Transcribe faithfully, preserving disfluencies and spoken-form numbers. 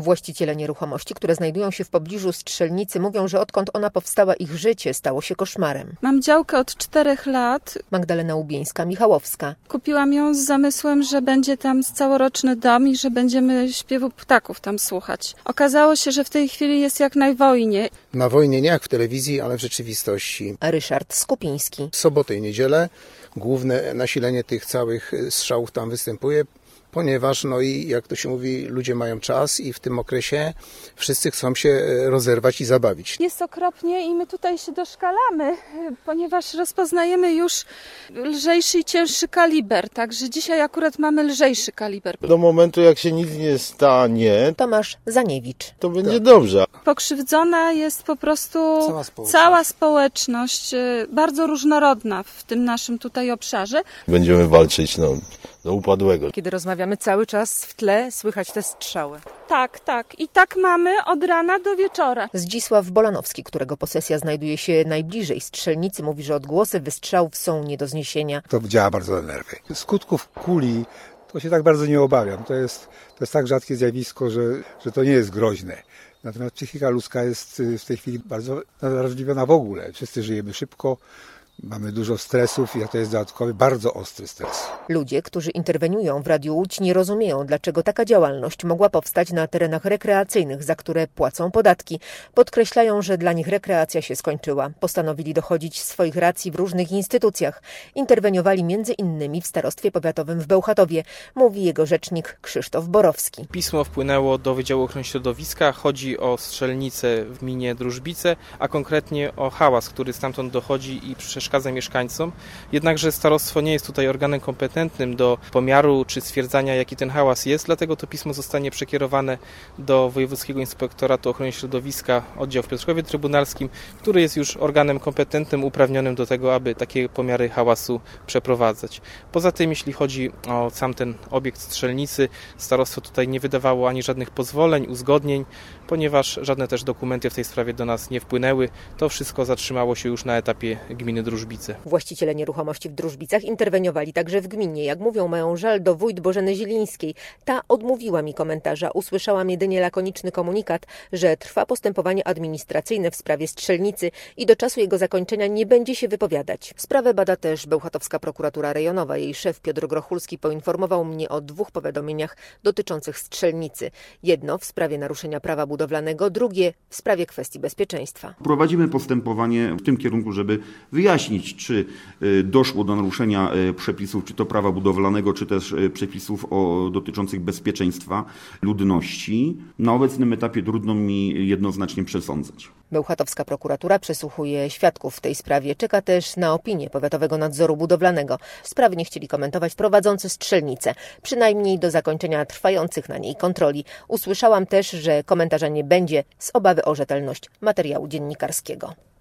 Właściciele nieruchomości, które znajdują się w pobliżu strzelnicy, mówią, że odkąd ona powstała, ich życie stało się koszmarem. Mam działkę od czterech lat. Magdalena Łubieńska-Michałowska. Kupiłam ją z zamysłem, że będzie tam całoroczny dom i że będziemy śpiewu ptaków tam słuchać. Okazało się, że w tej chwili jest jak na wojnie. Na wojnie nie jak w telewizji, ale w rzeczywistości. Ryszard Skupiński. W sobotę i niedzielę główne nasilenie tych całych strzałów tam występuje, ponieważ, no i jak to się mówi, ludzie mają czas i w tym okresie wszyscy chcą się rozerwać i zabawić. Jest okropnie i my tutaj się doszkalamy, ponieważ rozpoznajemy już lżejszy i cięższy kaliber, także dzisiaj akurat mamy lżejszy kaliber. Do momentu, jak się nic nie stanie, Tomasz Zaniewicz. to będzie dobrze. Pokrzywdzona jest po prostu Cała społeczność. cała społeczność, bardzo różnorodna w tym naszym tutaj obszarze. Będziemy walczyć no, do upadłego. Kiedy rozmawiamy, cały czas w tle słychać te strzały. Tak, tak. I tak mamy od rana do wieczora. Zdzisław Bolanowski, którego posesja znajduje się najbliżej strzelnicy, mówi, że odgłosy wystrzałów są nie do zniesienia. To działa bardzo na nerwy. Skutków kuli to się tak bardzo nie obawiam. To jest, to jest tak rzadkie zjawisko, że, że to nie jest groźne. Natomiast psychika ludzka jest w tej chwili bardzo narażliwiona w ogóle. Wszyscy żyjemy szybko. Mamy dużo stresów i to jest dodatkowy, bardzo ostry stres. Ludzie, którzy interweniują w Radiu Łódź, nie rozumieją, dlaczego taka działalność mogła powstać na terenach rekreacyjnych, za które płacą podatki. Podkreślają, że dla nich rekreacja się skończyła. Postanowili dochodzić swoich racji w różnych instytucjach. Interweniowali między innymi w Starostwie Powiatowym w Bełchatowie, mówi jego rzecznik Krzysztof Borowski. Pismo wpłynęło do Wydziału Ochrony Środowiska. Chodzi o strzelnicę w gminie Drużbice, a konkretnie o hałas, który stamtąd dochodzi i przeszkadza mieszkańcom. Jednakże starostwo nie jest tutaj organem kompetentnym do pomiaru czy stwierdzania, jaki ten hałas jest, dlatego to pismo zostanie przekierowane do Wojewódzkiego Inspektoratu Ochrony Środowiska, oddział w Piotrkowie Trybunalskim, który jest już organem kompetentnym, uprawnionym do tego, aby takie pomiary hałasu przeprowadzać. Poza tym, jeśli chodzi o sam ten obiekt strzelnicy, starostwo tutaj nie wydawało ani żadnych pozwoleń, uzgodnień, ponieważ żadne też dokumenty w tej sprawie do nas nie wpłynęły. To wszystko zatrzymało się już na etapie gminy Drużbice. Właściciele nieruchomości w Drużbicach interweniowali także w gminie. Jak mówią, mają żal do wójt Bożeny Zielińskiej. Ta odmówiła mi komentarza. Usłyszałam jedynie lakoniczny komunikat, że trwa postępowanie administracyjne w sprawie strzelnicy i do czasu jego zakończenia nie będzie się wypowiadać. Sprawę bada też Bełchatowska Prokuratura Rejonowa. Jej szef Piotr Grochulski poinformował mnie o dwóch powiadomieniach dotyczących strzelnicy. Jedno w sprawie naruszenia prawa budowlanego, drugie w sprawie kwestii bezpieczeństwa. Prowadzimy postępowanie w tym kierunku, żeby wyjaśnić, czy doszło do naruszenia przepisów, czy to prawa budowlanego, czy też przepisów o, dotyczących bezpieczeństwa ludności. Na obecnym etapie trudno mi jednoznacznie przesądzać. Bełchatowska prokuratura przesłuchuje świadków w tej sprawie. Czeka też na opinię Powiatowego Nadzoru Budowlanego. Sprawy nie chcieli komentować prowadzący strzelnicę, przynajmniej do zakończenia trwających na niej kontroli. Usłyszałam też, że komentarza nie będzie z obawy o rzetelność materiału dziennikarskiego.